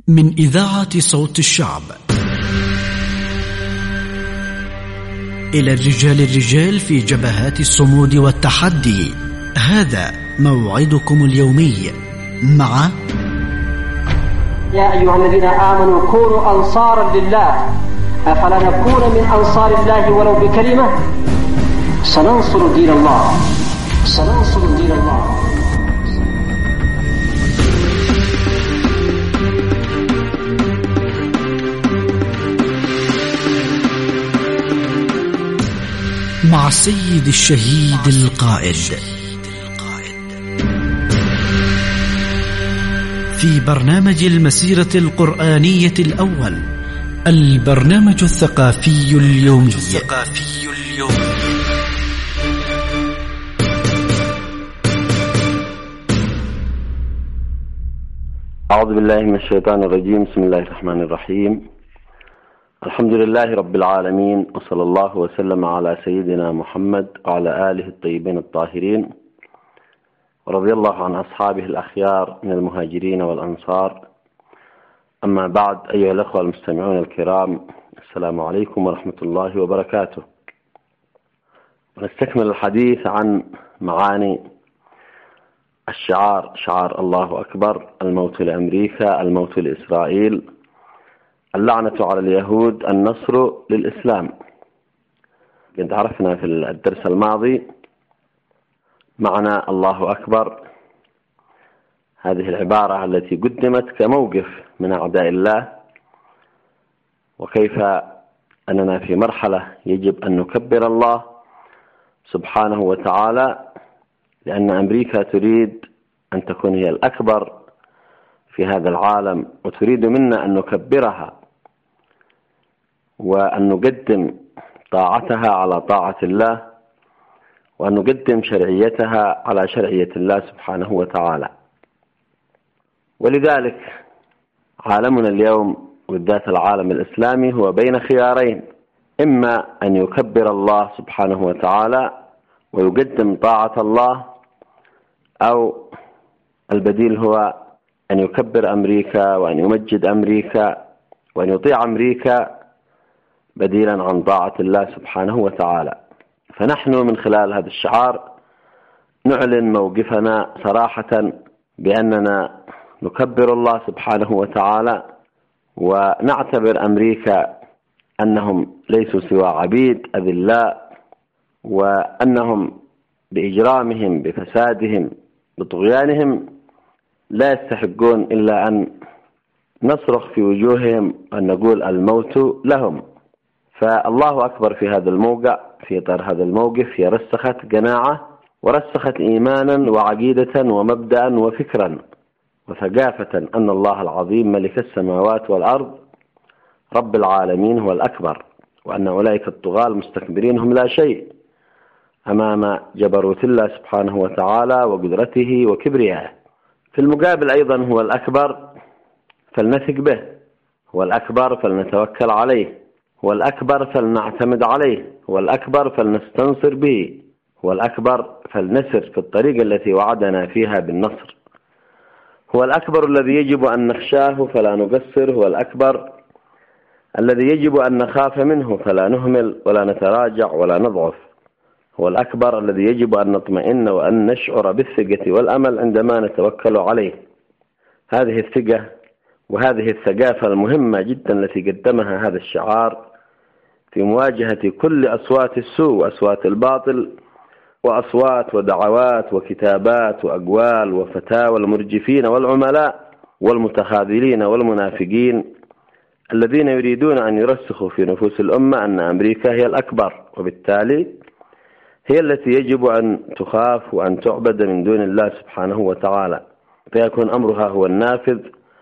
من إذاعة صوت الشعب إلى الرجال في جبهات الصمود والتحدي. هذا موعدكم اليومي مع يا أيها الذين آمنوا كونوا أنصارا لله أفلا نكون من أنصار الله ولو بكلمة. سننصر دين الله، سننصر دين الله. مع السيد الشهيد القائد في برنامج المسيرة القرآنية الأول، البرنامج الثقافي اليومي. أعوذ بالله من الشيطان الرجيم. بسم الله الرحمن الرحيم. الحمد لله رب العالمين، وصلى الله وسلم على سيدنا محمد وعلى آله الطيبين الطاهرين، ورضي الله عن أصحابه الأخيار من المهاجرين والأنصار. أما بعد، أيها الأخوة المستمعون الكرام، السلام عليكم ورحمة الله وبركاته. ونستكمل الحديث عن معاني الشعار، شعار الله أكبر، الموت لأمريكا، الموت لإسرائيل، اللعنة على اليهود، النصر للإسلام. قد عرفنا في الدرس الماضي معنى الله أكبر، هذه العبارة التي قدمت كموقف من أعداء الله، وكيف أننا في مرحلة يجب أن نكبر الله سبحانه وتعالى، لأن أمريكا تريد أن تكون هي الأكبر في هذا العالم، وتريد منا أن نكبرها وأن نقدم طاعتها على طاعة الله، وأن نقدم شرعيتها على شرعية الله سبحانه وتعالى. ولذلك عالمنا اليوم وبالذات العالم الإسلامي هو بين خيارين: إما أن يكبر الله سبحانه وتعالى ويقدم طاعة الله، أو البديل هو أن يكبر أمريكا وأن يمجد أمريكا وأن يطيع أمريكا بديلا عن طاعة الله سبحانه وتعالى. فنحن من خلال هذا الشعار نعلن موقفنا صراحة بأننا نكبر الله سبحانه وتعالى، ونعتبر أمريكا أنهم ليسوا سوى عبيد أذلاء، وأنهم بإجرامهم بفسادهم بطغيانهم لا يستحقون إلا أن نصرخ في وجوههم أن نقول الموت لهم. فالله أكبر في هذا الموقع، في إطار هذا الموقف، هي رسخت قناعة ورسخت إيمانا وعقيدة ومبدأ وفكرا وثقافة أن الله العظيم ملك السماوات والأرض رب العالمين هو الأكبر، وأن أولئك الطغاة المستكبرين هم لا شيء أمام جبروت الله سبحانه وتعالى وقدرته وكبريائه. في المقابل أيضا هو الأكبر فلنثق به، هو الأكبر فلنتوكل عليه، هو الأكبر فلنعتمد عليه، هو الأكبر فلنستنصر به، هو الأكبر فلنسر في الطريق التي وعدنا فيها بالنصر، هو الأكبر الذي يجب أن نخشاه فلا نقصر، هو الأكبر الذي يجب أن نخاف منه فلا نهمل ولا نتراجع ولا نضعف، هو الأكبر الذي يجب أن نطمئن وأن نشعر بالثقة والأمل عندما نتوكل عليه. هذه الثقة وهذه الثقافة المهمة جدا التي قدمها هذا الشعار في مواجهة كل أصوات السوء وأصوات الباطل وأصوات ودعوات وكتابات وأقوال وفتاوى المرجفين والعملاء والمتخاذلين والمنافقين الذين يريدون أن يرسخوا في نفوس الأمة أن أمريكا هي الأكبر، وبالتالي هي التي يجب أن تخاف وأن تعبد من دون الله سبحانه وتعالى، فيكون أمرها هو النافذ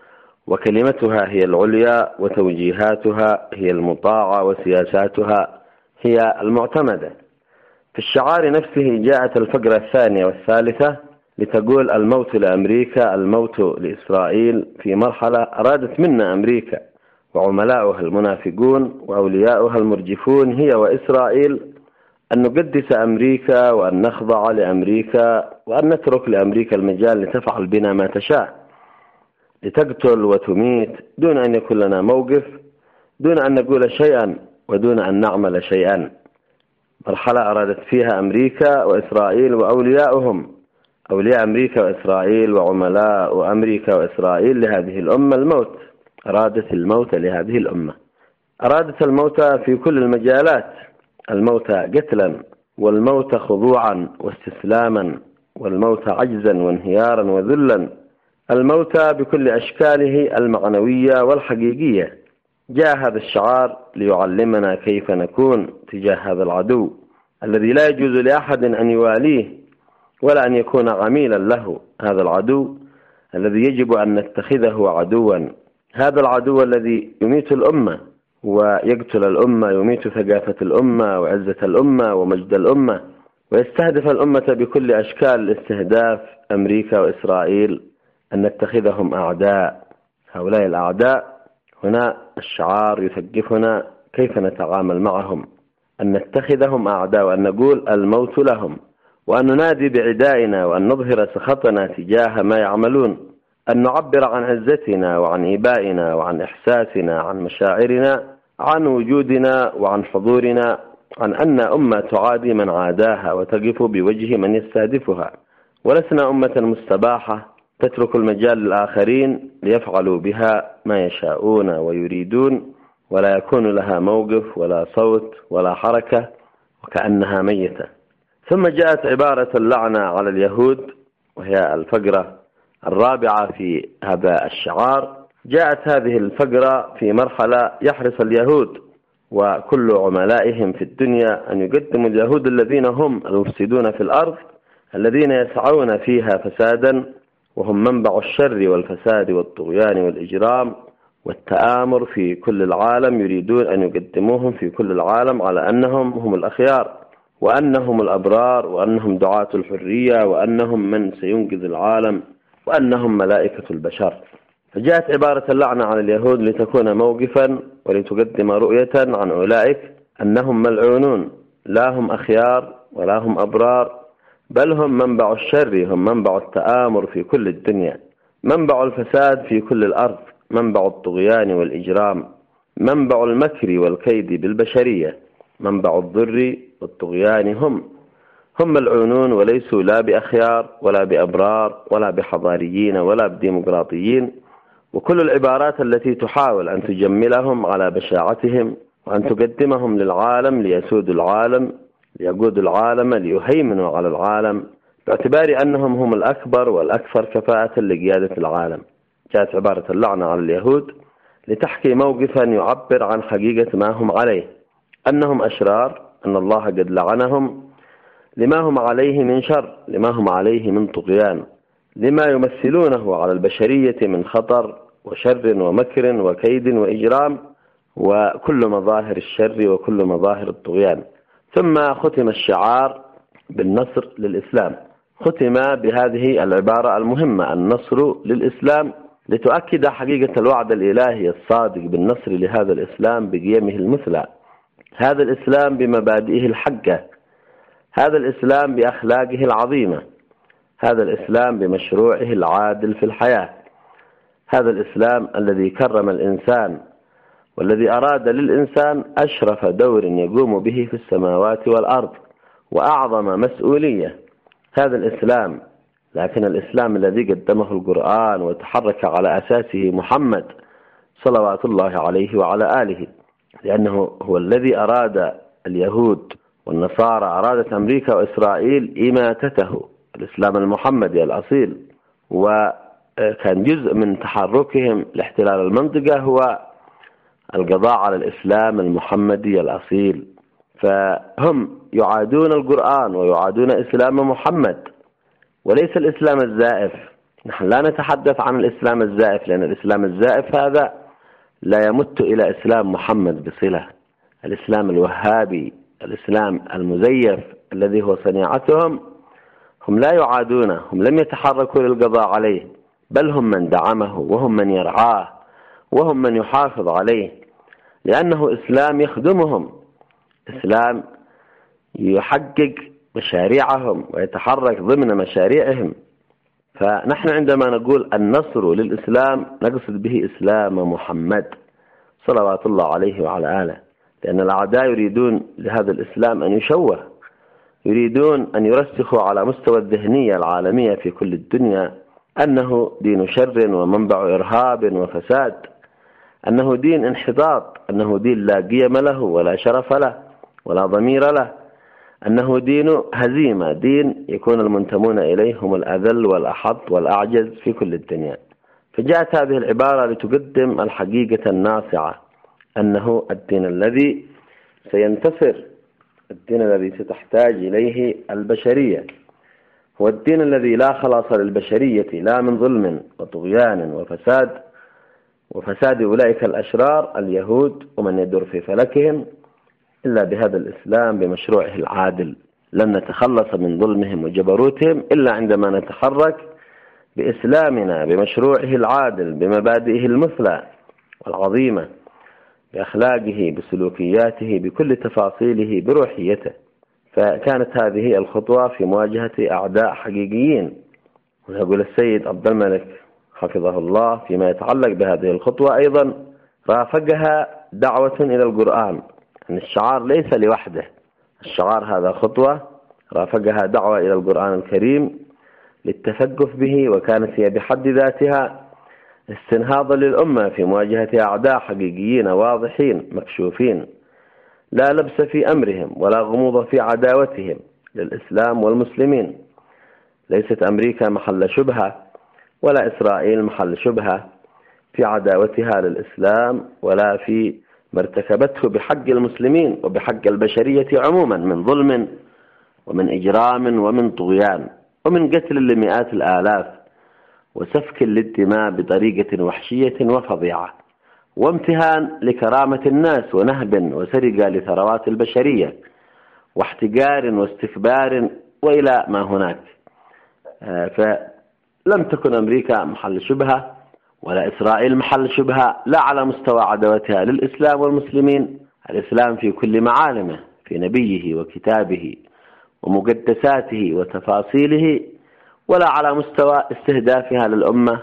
وكلمتها هي العليا وتوجيهاتها هي المطاعة وسياساتها هي المعتمدة. في الشعار نفسه جاءت الفقرة الثانية والثالثة لتقول الموت لأمريكا، الموت لإسرائيل، في مرحلة أرادت منا أمريكا وعملاؤها المنافقون وأولياؤها المرجفون هي وإسرائيل أن نقدس أمريكا وأن نخضع لأمريكا وأن نترك لأمريكا المجال لتفعل بنا ما تشاء. لتقتل وتميت دون أن يكون لنا موقف، دون أن نقول شيئا ودون أن نعمل شيئا. مرحلة أرادت فيها أمريكا وإسرائيل وأولياؤهم، أولياء أمريكا وإسرائيل وعملاء أمريكا وإسرائيل لهذه الأمة الموت. أرادت الموت لهذه الأمة، أرادت الموت في كل المجالات، الموت قتلا، والموت خضوعا واستسلاما، والموت عجزا وانهيارا وذلا، الموت بكل أشكاله المعنوية والحقيقية. جاء هذا الشعار ليعلمنا كيف نكون تجاه هذا العدو الذي لا يجوز لأحد أن يواليه ولا أن يكون عميلا له، هذا العدو الذي يجب أن نتخذه عدوا، هذا العدو الذي يميت الأمة ويقتل الأمة، يميت ثقافة الأمة وعزة الأمة ومجد الأمة، ويستهدف الأمة بكل أشكال الاستهداف، أمريكا وإسرائيل، أن نتخذهم أعداء. هؤلاء الأعداء هنا الشعار يثقفنا كيف نتعامل معهم، أن نتخذهم أعداء وأن نقول الموت لهم، وأن ننادي بعدائنا وأن نظهر سخطنا تجاه ما يعملون، أن نعبر عن عزتنا وعن إبائنا وعن إحساسنا، عن مشاعرنا، عن وجودنا وعن حضورنا، عن أن أمة تعادي من عاداها وتقف بوجه من يستهدفها، ولسنا أمة مستباحة تترك المجال للآخرين ليفعلوا بها ما يشاءون ويريدون، ولا يكون لها موقف ولا صوت ولا حركة، وكأنها ميتة. ثم جاءت عبارة اللعنة على اليهود، وهي الفقرة الرابعة في هذا الشعار. جاءت هذه الفقرة في مرحلة يحرص اليهود وكل عملائهم في الدنيا أن يقدموا اليهود الذين هم المفسدون في الأرض، الذين يسعون فيها فسادا، وهم منبع الشر والفساد والطغيان والإجرام والتآمر في كل العالم، يريدون أن يقدموهم في كل العالم على أنهم هم الأخيار وأنهم الأبرار وأنهم دعاة الحرية وأنهم من سينقذ العالم وأنهم ملائكة البشر. فجاءت عبارة اللعنة على اليهود لتكون موقفا ولتقدم رؤية عن أولئك أنهم ملعونون، لا هم أخيار ولا هم أبرار، بل هم منبع الشر، هم منبع التآمر في كل الدنيا، منبع الفساد في كل الأرض، منبع الطغيان والإجرام، منبع المكر والكيد بالبشرية، منبع الضر والطغيان، هم ملعونون وليسوا لا بأخيار ولا بأبرار ولا بحضاريين ولا بديمقراطيين. وكل العبارات التي تحاول أن تجملهم على بشاعتهم وأن تقدمهم للعالم ليسودوا العالم، ليقودوا العالم، ليهيمنوا على العالم باعتبار أنهم هم الأكبر والأكثر كفاءة لقيادة العالم. جاءت عبارة اللعنة على اليهود لتحكي موقفا يعبر عن حقيقة ما هم عليه، أنهم أشرار، أن الله قد لعنهم لما هم عليه من شر، لما هم عليه من طغيان، لما يمثلونه على البشرية من خطر وشر ومكر وكيد وإجرام وكل مظاهر الشر وكل مظاهر الطغيان. ثم ختم الشعار بالنصر للإسلام، ختم بهذه العبارة المهمة: النصر للإسلام، لتؤكد حقيقة الوعد الإلهي الصادق بالنصر لهذا الإسلام بقيمه المثلى، هذا الإسلام بمبادئه الحقة، هذا الإسلام بأخلاقه العظيمة، هذا الإسلام بمشروعه العادل في الحياة، هذا الإسلام الذي كرم الإنسان والذي أراد للإنسان أشرف دور يقوم به في السماوات والأرض وأعظم مسؤولية، هذا الإسلام. لكن الإسلام الذي قدمه القرآن وتحرك على أساسه محمد صلوات الله عليه وعلى آله، لأنه هو الذي أراد اليهود والنصارى، أرادت أمريكا وإسرائيل إماتته، الإسلام المحمدي الأصيل، وكان جزء من تحركهم لاحتلال المنطقة هو القضاء على الإسلام المحمدي الأصيل. فهم يعادون القرآن ويعادون إسلام محمد وليس الإسلام الزائف. نحن لا نتحدث عن الإسلام الزائف، لأن الإسلام الزائف هذا لا يمت إلى إسلام محمد بصلة. الإسلام الوهابي، الإسلام المزيف الذي هو صنيعتهم، هم لا يعادونه، هم لم يتحركوا للقضاء عليه، بل هم من دعمه وهم من يرعاه وهم من يحافظ عليه، لأنه إسلام يخدمهم، إسلام يحقق مشاريعهم ويتحرك ضمن مشاريعهم. فنحن عندما نقول النصر للإسلام نقصد به إسلام محمد صلوات الله عليه وعلى آله، لأن الأعداء يريدون لهذا الإسلام أن يشوه، يريدون أن يرسخوا على مستوى الذهنية العالمية في كل الدنيا أنه دين شر ومنبع إرهاب وفساد، أنه دين انحطاط، أنه دين لا قيم له ولا شرف له ولا ضمير له، أنه دين هزيمة، دين يكون المنتمون إليه هم الأذل والأحط والأعجز في كل الدنيا. فجاءت هذه العبارة لتقدم الحقيقة الناصعة، أنه الدين الذي سينتصر، الدين الذي ستحتاج إليه البشرية، هو الدين الذي لا خلاص للبشرية لا من ظلم وطغيان وفساد أولئك الأشرار اليهود ومن يدور في فلكهم إلا بهذا الإسلام بمشروعه العادل. لن نتخلص من ظلمهم وجبروتهم إلا عندما نتحرك بإسلامنا بمشروعه العادل بمبادئه المثلى والعظيمة، بأخلاقه بسلوكياته بكل تفاصيله بروحيته. فكانت هذه الخطوة في مواجهة أعداء حقيقيين. ويقول السيد عبد الملك حفظه الله فيما يتعلق بهذه الخطوة أيضا: رافقها دعوة إلى القرآن. أن الشعار ليس لوحده، الشعار هذا خطوة رافقها دعوة إلى القرآن الكريم للتثقف به، وكانت هي بحد ذاتها استنهاضا للأمة في مواجهة أعداء حقيقيين واضحين مكشوفين، لا لبس في أمرهم ولا غموض في عداوتهم للإسلام والمسلمين. ليست أمريكا محل شبهة ولا إسرائيل محل شبهة في عداوتها للإسلام ولا في ما ارتكبته بحق المسلمين وبحق البشرية عموما من ظلم ومن إجرام ومن طغيان ومن قتل لمئات الآلاف وسفك للدماء بطريقة وحشية وفظيعة وامتهان لكرامة الناس ونهب وسرقة لثروات البشرية واحتقار واستكبار وإلى ما هناك. فلم تكن أمريكا محل شبهة ولا إسرائيل محل شبهة، لا على مستوى عداوتها للإسلام والمسلمين، الإسلام في كل معالمه، في نبيه وكتابه ومقدساته وتفاصيله، ولا على مستوى استهدافها للأمة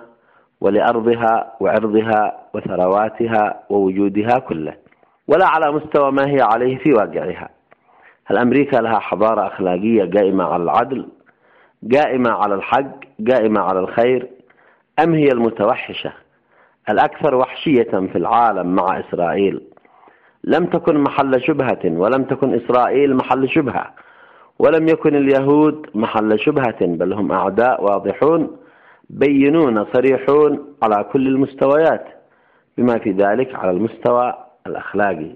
ولأرضها وعرضها وثرواتها ووجودها كله، ولا على مستوى ما هي عليه في واقعها. هل أمريكا لها حضارة أخلاقية قائمة على العدل، قائمة على الحق، قائمة على الخير، أم هي المتوحشة الأكثر وحشية في العالم مع إسرائيل؟ لم تكن محل شبهة، ولم تكن إسرائيل محل شبهة، ولم يكن اليهود محل شبهة، بل هم أعداء واضحون بينون صريحون على كل المستويات، بما في ذلك على المستوى الأخلاقي.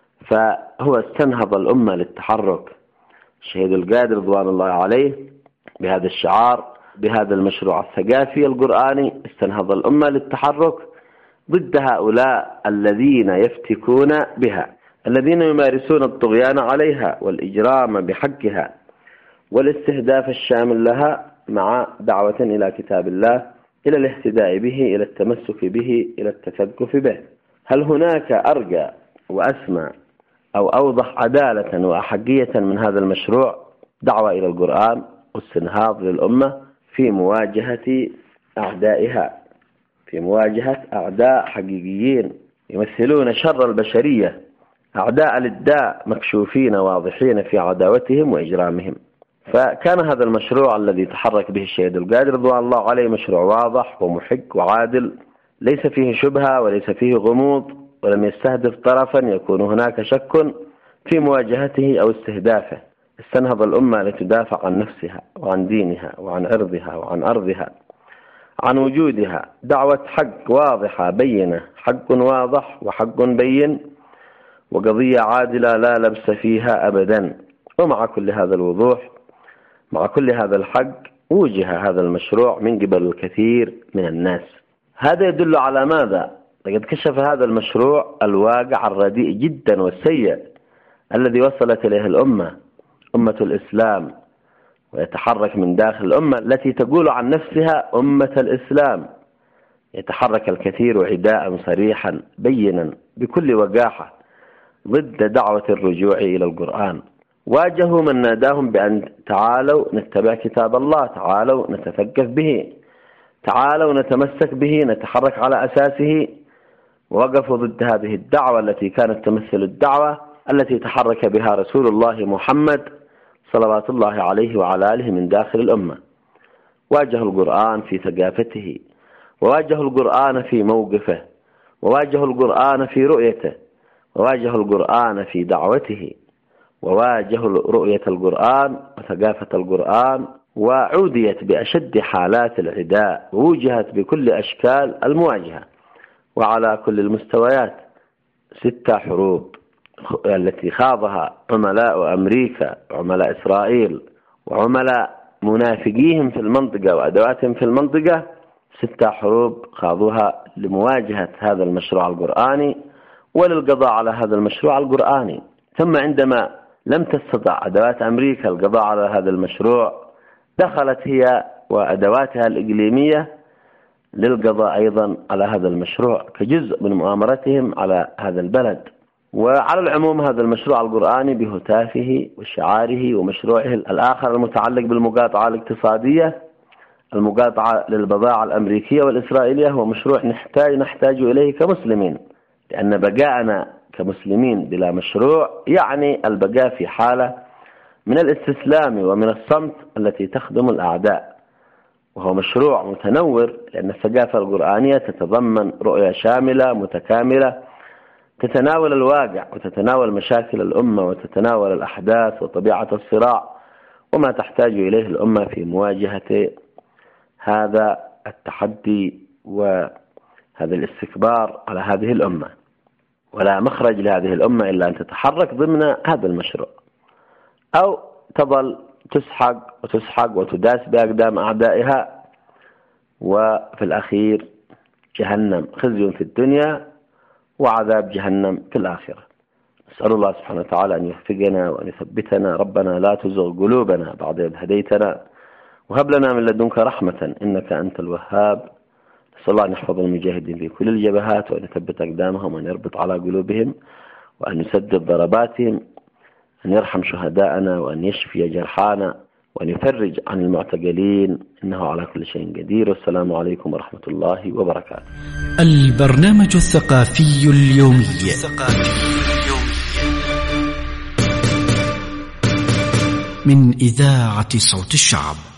فهو استنهض الأمة للتحرك. الشهيد القادر رضوان الله عليه بهذا الشعار، بهذا المشروع الثقافي القرآني، استنهض الأمة للتحرك ضد هؤلاء الذين يفتكون بها، الذين يمارسون الطغيان عليها والإجرام بحقها والاستهداف الشامل لها، مع دعوة إلى كتاب الله، إلى الاهتداء به، إلى التمسك به، إلى التثقف به. هل هناك أرجى وأسمى أو أوضح عدالة وأحقية من هذا المشروع؟ دعوة إلى القرآن واستنهاض للأمة في مواجهة أعدائها، في مواجهة أعداء حقيقيين يمثلون شر البشرية، أعداء الإداء مكشوفين واضحين في عداوتهم وإجرامهم. فكان هذا المشروع الذي تحرك به الشهيد القادر رضوان الله عليه مشروع واضح ومحق وعادل، ليس فيه شبهة وليس فيه غموض، ولم يستهدف طرفا يكون هناك شك في مواجهته أو استهدافه. استنهض الأمة لتدافع عن نفسها وعن دينها وعن عرضها وعن أرضها، عن وجودها. دعوة حق واضحة بينة، حق واضح وحق بين، وقضية عادلة لا لبس فيها أبدا. ومع كل هذا الوضوح، مع كل هذا الحق، وجه هذا المشروع من قبل الكثير من الناس. هذا يدل على ماذا؟ لقد كشف هذا المشروع الواقع الرديء جدا والسيء الذي وصلت إليه الأمة، أمة الإسلام، ويتحرك من داخل الأمة التي تقول عن نفسها أمة الإسلام. يتحرك الكثير عداء صريحا بينا بكل وقاحة ضد دعوة الرجوع إلى القرآن. واجهوا من ناداهم بأن تعالوا نتبع كتاب الله، تعالوا نتثقف به، تعالوا نتمسك به، نتحرك على أساسه، ووقفوا ضد هذه الدعوة التي كانت تمثل الدعوة التي تحرك بها رسول الله محمد صلوات الله عليه وعلى آله من داخل الأمة. واجهوا القرآن في ثقافته، وواجهوا القرآن في موقفه، وواجهوا القرآن في رؤيته، وواجهوا القرآن في دعوته، وواجهوا رؤية القرآن وثقافة القرآن، وعوديت بأشد حالات العداء، ووجهت بكل أشكال المواجهة وعلى كل المستويات. 6 حروب التي خاضها عملاء أمريكا، عملاء إسرائيل، وعملاء منافقيهم في المنطقة وأدواتهم في المنطقة، 6 حروب خاضوها لمواجهة هذا المشروع القرآني وللقضاء على هذا المشروع القرآني. ثم عندما لم تستطع أدوات أمريكا القضاء على هذا المشروع، دخلت هي وأدواتها الإقليمية للقضاء أيضا على هذا المشروع كجزء من مؤامرتهم على هذا البلد. وعلى العموم هذا المشروع القرآني بهتافه وشعاره ومشروعه الآخر المتعلق بالمقاطعة الاقتصادية، المقاطعة للبضائع الأمريكية والإسرائيلية، هو مشروع نحتاج إليه كمسلمين، لأن بقاءنا كمسلمين بلا مشروع يعني البقاء في حالة من الاستسلام ومن الصمت التي تخدم الأعداء. وهو مشروع متنور، لأن الثقافة القرآنية تتضمن رؤية شاملة متكاملة تتناول الواقع وتتناول مشاكل الأمة وتتناول الأحداث وطبيعة الصراع وما تحتاج إليه الأمة في مواجهة هذا التحدي وهذا الاستكبار على هذه الأمة. ولا مخرج لهذه الأمة إلا أن تتحرك ضمن هذا المشروع، أو تظل تسحق وتداس بأقدام أعدائها، وفي الأخير جهنم، خزي في الدنيا وعذاب جهنم في الآخرة. نسأل الله سبحانه وتعالى أن يوفقنا وأن يثبتنا. ربنا لا تزغ قلوبنا بعد إذ هديتنا وهب لنا من لدنك رحمة إنك أنت الوهاب. نسأل الله أن يحفظ المجاهدين في كل الجبهات، وأن يثبت أقدامهم، وأن يربط على قلوبهم، وأن يسدد ضرباتهم، أن يرحم شهداءنا، وأن يشفي جرحانا، وأن يفرج عن المعتقلين، إنه على كل شيء قدير. والسلام عليكم ورحمة الله وبركاته. البرنامج الثقافي اليومي من إذاعة صوت الشعب.